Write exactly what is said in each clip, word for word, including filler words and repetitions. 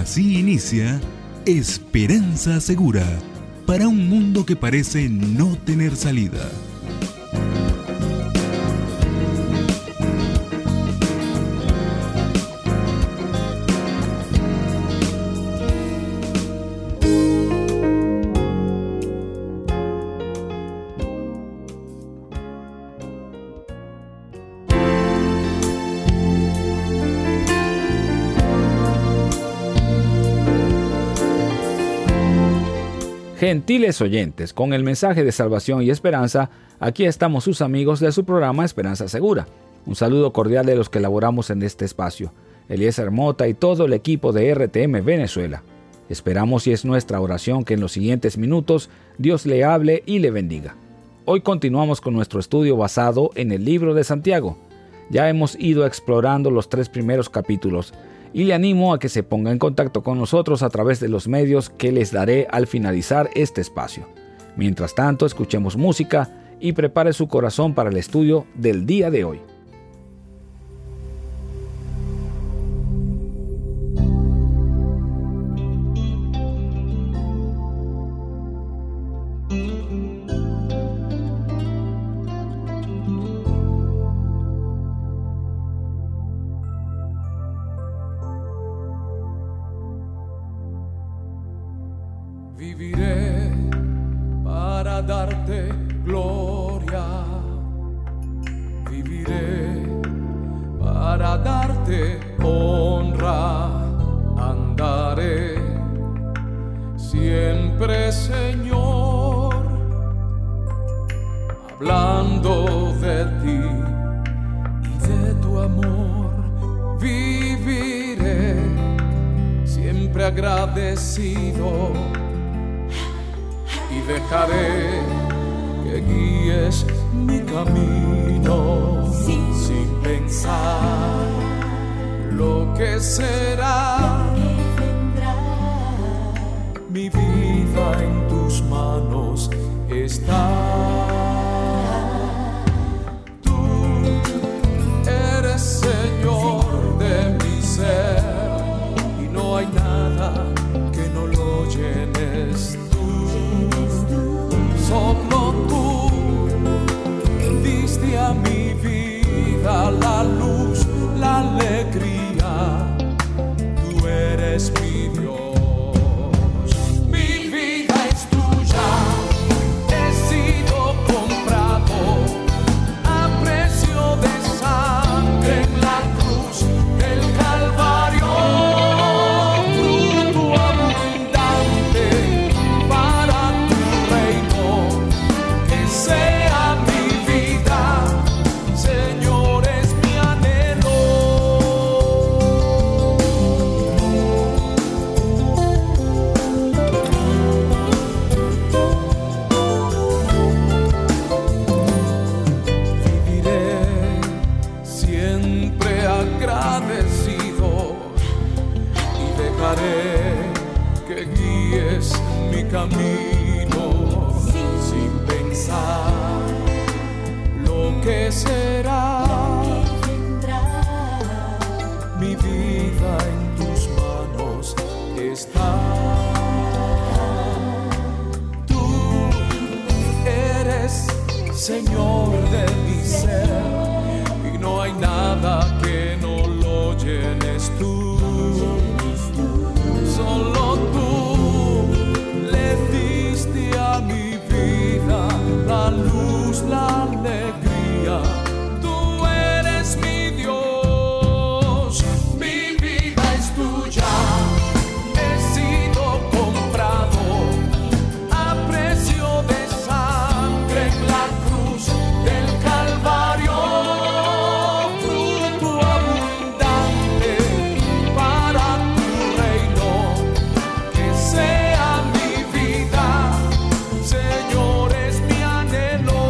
Así inicia Esperanza Segura, para un mundo que parece no tener salida. Gentiles oyentes, con el mensaje de salvación y esperanza, aquí estamos sus amigos de su programa Esperanza Segura. Un saludo cordial de los que elaboramos en este espacio, Eliezer Mota y todo el equipo de R T M Venezuela. Esperamos y es nuestra oración que en los siguientes minutos Dios le hable y le bendiga. Hoy continuamos con nuestro estudio basado en el libro de Santiago. Ya hemos ido explorando los tres primeros capítulos, y le animo a que se ponga en contacto con nosotros a través de los medios que les daré al finalizar este espacio. Mientras tanto, escuchemos música y prepare su corazón para el estudio del día de hoy. Viviré para darte gloria, viviré para darte honra, andaré siempre, Señor, hablando de ti y de tu amor. Viviré siempre agradecido y dejaré que guíes mi camino, sí, sin pensar lo que será. Mi vida en tus manos está. Tú eres Señor de mi ser y no hay nada que no lo llenes. Solo tú diste a mi vida la luz, la alegría. Tú eres mi Dios. Mi vida es tuya. He sido comprado a precio de sangre en la cruz del Calvario. Fruto abundante para tu reino. Sea mi vida, Señor, es mi anhelo. Viviré siempre agradecido y dejaré que guíes mi camino sin pensar lo que será. Mi vida en tus manos está. Tú eres Señor de mi ser y no hay nada que no lo llenes tú. Solo tú le diste a mi vida la luz, la alegría. Tú eres mi Dios. Mi vida es tuya. He sido comprado a precio de sangre en la cruz del Calvario. Fruto abundante para tu reino. Que sea mi vida, Señor, es mi anhelo.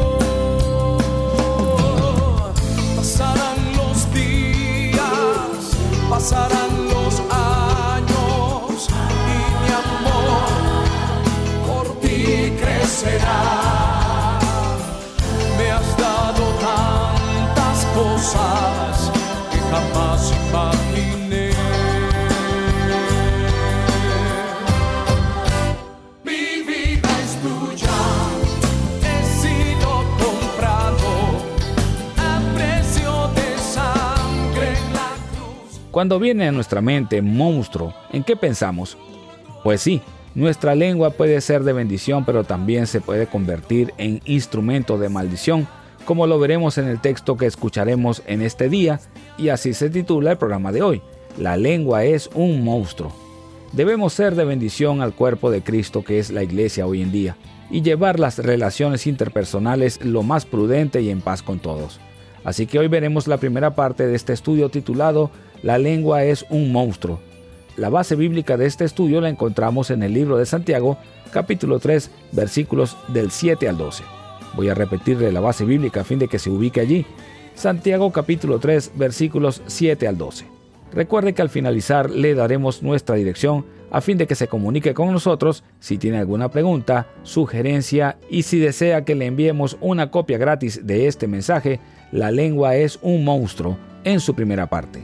Pasarán los días, pasarán los años y mi amor por ti crecerá. Me has dado tantas cosas que jamás imaginé. Cuando viene a nuestra mente monstruo, ¿en qué pensamos? Pues sí, nuestra lengua puede ser de bendición, pero también se puede convertir en instrumento de maldición, como lo veremos en el texto que escucharemos en este día, y así se titula el programa de hoy. La lengua es un monstruo. Debemos ser de bendición al cuerpo de Cristo, que es la iglesia hoy en día, y llevar las relaciones interpersonales lo más prudente y en paz con todos. Así que hoy veremos la primera parte de este estudio titulado La lengua es un monstruo. La base bíblica de este estudio la encontramos en el libro de Santiago, capítulo tres, versículos del siete al doce. Voy a repetirle la base bíblica a fin de que se ubique allí. Santiago capítulo tres, versículos siete al doce. Recuerde que al finalizar le daremos nuestra dirección a fin de que se comunique con nosotros si tiene alguna pregunta, sugerencia y si desea que le enviemos una copia gratis de este mensaje, La lengua es un monstruo, en su primera parte.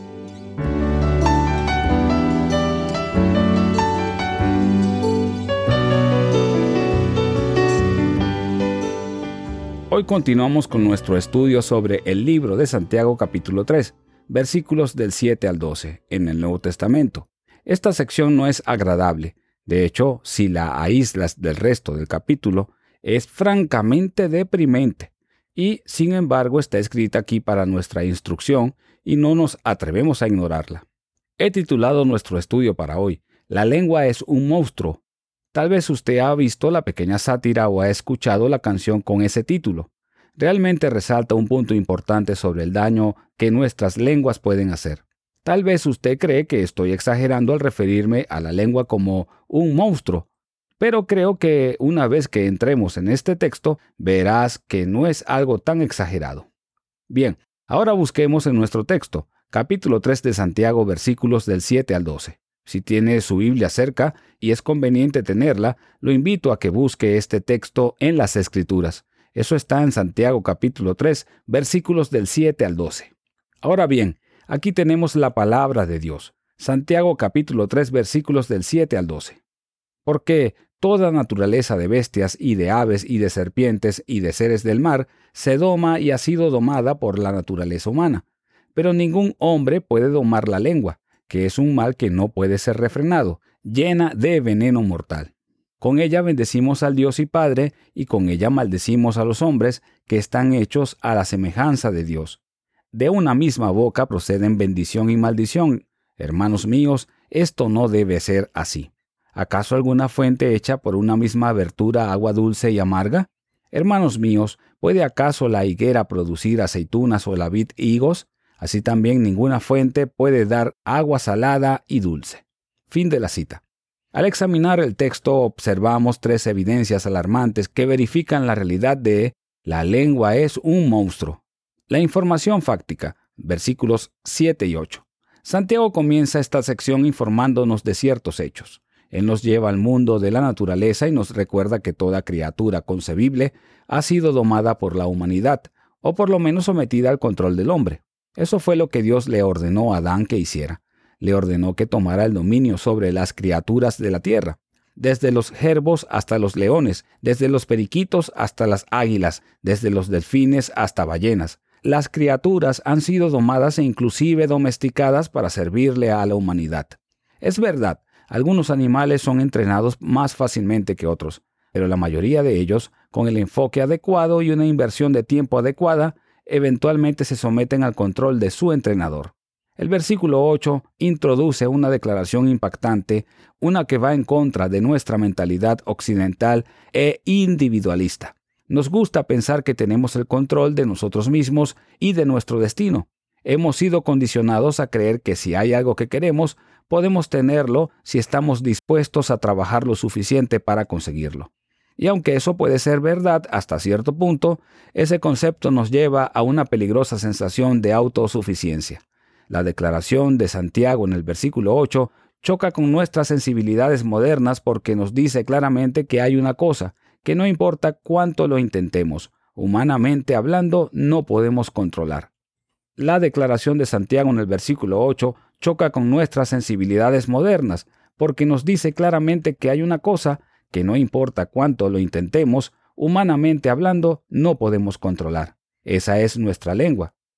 Hoy continuamos con nuestro estudio sobre el libro de Santiago capítulo tres, versículos del siete al doce, en el Nuevo Testamento. Esta sección no es agradable. De hecho, si la aíslas del resto del capítulo, es francamente deprimente. Y, sin embargo, está escrita aquí para nuestra instrucción y no nos atrevemos a ignorarla. He titulado nuestro estudio para hoy, La lengua es un monstruo. Tal vez usted ha visto la pequeña sátira o ha escuchado la canción con ese título. Realmente resalta un punto importante sobre el daño que nuestras lenguas pueden hacer. Tal vez usted cree que estoy exagerando al referirme a la lengua como un monstruo, pero creo que una vez que entremos en este texto, verás que no es algo tan exagerado. Bien, ahora busquemos en nuestro texto, capítulo tres de Santiago, versículos del siete al doce. Si tiene su Biblia cerca y es conveniente tenerla, lo invito a que busque este texto en las Escrituras. Eso está en Santiago capítulo tres, versículos del siete al doce. Ahora bien, aquí tenemos la palabra de Dios. Santiago capítulo tres, versículos del siete al doce. Porque toda naturaleza de bestias y de aves y de serpientes y de seres del mar se doma y ha sido domada por la naturaleza humana. Pero ningún hombre puede domar la lengua, que es un mal que no puede ser refrenado, llena de veneno mortal. Con ella bendecimos al Dios y Padre, y con ella maldecimos a los hombres que están hechos a la semejanza de Dios. De una misma boca proceden bendición y maldición. Hermanos míos, esto no debe ser así. ¿Acaso alguna fuente hecha por una misma abertura agua dulce y amarga? Hermanos míos, ¿puede acaso la higuera producir aceitunas o la vid higos? Así también ninguna fuente puede dar agua salada y dulce. Fin de la cita. Al examinar el texto observamos tres evidencias alarmantes que verifican la realidad de la lengua es un monstruo. La información fáctica, versículos siete y ocho. Santiago comienza esta sección informándonos de ciertos hechos. Él nos lleva al mundo de la naturaleza y nos recuerda que toda criatura concebible ha sido domada por la humanidad, o por lo menos sometida al control del hombre. Eso fue lo que Dios le ordenó a Adán que hiciera. Le ordenó que tomara el dominio sobre las criaturas de la tierra, desde los jerbos hasta los leones, desde los periquitos hasta las águilas, desde los delfines hasta ballenas. Las criaturas han sido domadas e inclusive domesticadas para servirle a la humanidad. Es verdad, algunos animales son entrenados más fácilmente que otros, pero la mayoría de ellos, con el enfoque adecuado y una inversión de tiempo adecuada, eventualmente se someten al control de su entrenador. El versículo ocho introduce una declaración impactante, una que va en contra de nuestra mentalidad occidental e individualista. Nos gusta pensar que tenemos el control de nosotros mismos y de nuestro destino. Hemos sido condicionados a creer que si hay algo que queremos, podemos tenerlo si estamos dispuestos a trabajar lo suficiente para conseguirlo. Y aunque eso puede ser verdad hasta cierto punto, ese concepto nos lleva a una peligrosa sensación de autosuficiencia. La declaración de Santiago en el versículo ocho choca con nuestras sensibilidades modernas porque nos dice claramente que hay una cosa, que no importa cuánto lo intentemos, humanamente hablando, no podemos controlar. La declaración de Santiago en el versículo ocho choca con nuestras sensibilidades modernas porque nos dice claramente que hay una cosa que no importa cuánto lo intentemos, humanamente hablando, no podemos controlar. Esa es nuestra lengua.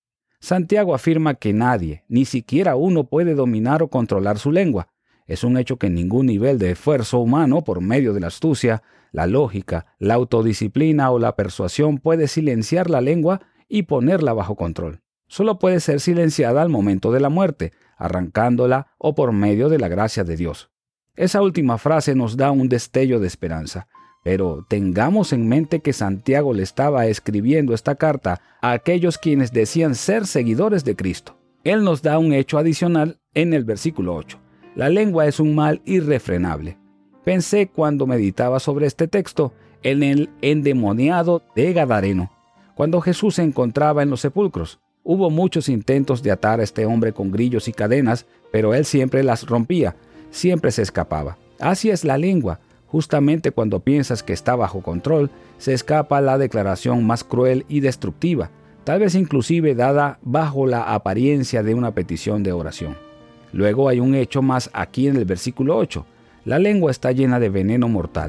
Santiago afirma que nadie, ni siquiera uno, puede dominar o controlar su lengua. Es un hecho que ningún nivel de esfuerzo humano, por medio de la astucia, la lógica, la autodisciplina o la persuasión, puede silenciar la lengua y ponerla bajo control. Solo puede ser silenciada al momento de la muerte, arrancándola o por medio de la gracia de Dios. Esa última frase nos da un destello de esperanza, pero tengamos en mente que Santiago le estaba escribiendo esta carta a aquellos quienes decían ser seguidores de Cristo. Él nos da un hecho adicional en el versículo ocho. La lengua es un mal irrefrenable. Pensé cuando meditaba sobre este texto en el endemoniado de Gadareno. Cuando Jesús se encontraba en los sepulcros, hubo muchos intentos de atar a este hombre con grillos y cadenas, pero él siempre las rompía, siempre se escapaba. Así es la lengua. Justamente cuando piensas que está bajo control, se escapa la declaración más cruel y destructiva, tal vez inclusive dada bajo la apariencia de una petición de oración. Luego hay un hecho más aquí en el versículo ocho. La lengua está llena de veneno mortal.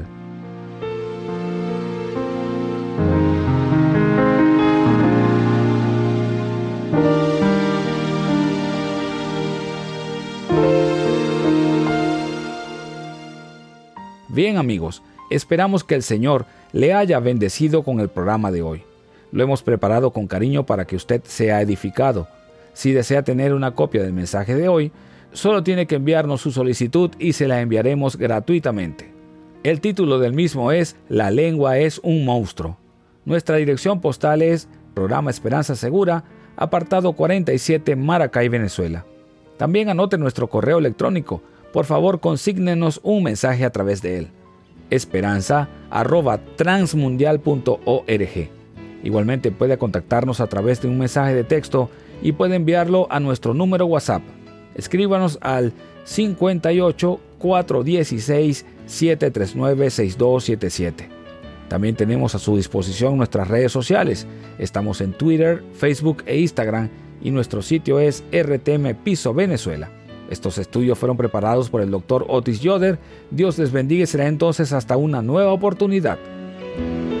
Bien amigos, esperamos que el Señor le haya bendecido con el programa de hoy. Lo hemos preparado con cariño para que usted sea edificado. Si desea tener una copia del mensaje de hoy, solo tiene que enviarnos su solicitud y se la enviaremos gratuitamente. El título del mismo es La lengua es un monstruo. Nuestra dirección postal es Programa Esperanza Segura, apartado cuarenta y siete, Maracay, Venezuela. También anote nuestro correo electrónico. Por favor, consígnenos un mensaje a través de él. esperanza arroba transmundial punto org. Igualmente puede contactarnos a través de un mensaje de texto y puede enviarlo a nuestro número WhatsApp. Escríbanos al cincuenta y ocho, cuatrocientos dieciséis, setecientos treinta y nueve, sesenta y dos setenta y siete. También tenemos a su disposición nuestras redes sociales. Estamos en Twitter, Facebook e Instagram y nuestro sitio es R T M Piso Venezuela. Estos estudios fueron preparados por el doctor Otis Yoder. Dios les bendiga y será entonces hasta una nueva oportunidad.